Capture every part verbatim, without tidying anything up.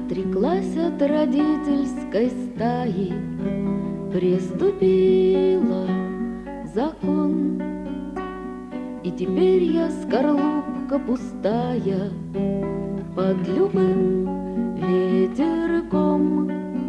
Отреклась от родительской стаи, приступила закон. И теперь я скорлупка пустая под любым ветерком.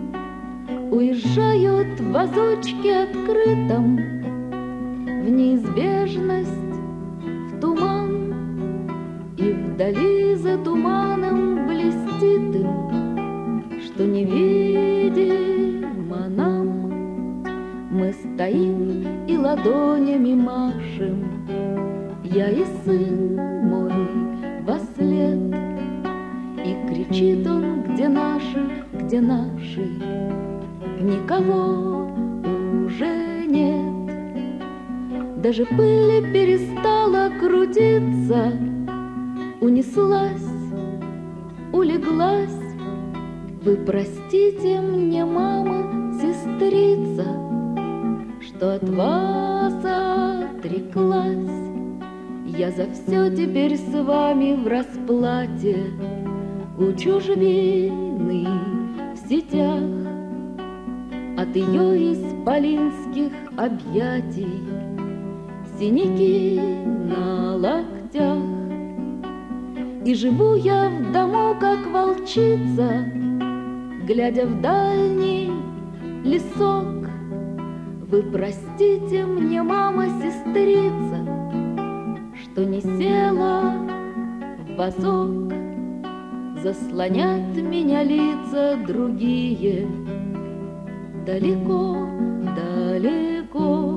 Уезжаю в вазочке открытом в неизбежность, в туман, и вдали за туманом блестит им, что невидимо нам. Мы стоим и ладонями машем, я и сын мой вослед, и кричит он: где наши, где наши? Никого уже нет. Даже пыль перестала крутиться, унеслась, улеглась. Вы простите мне, мама, сестрица, что от вас отреклась. Я за все теперь с вами в расплате, у чужбины в сетях, от ее исполинских объятий синяки на локтях. И живу я в дому, как волчица, глядя в дальний лесок. Вы простите мне, мама, сестрица, что не села в вазок. Заслонят меня лица другие, далеко, далеко.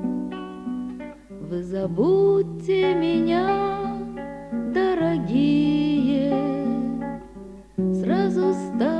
Вы забудьте меня, дорогие, сразу станет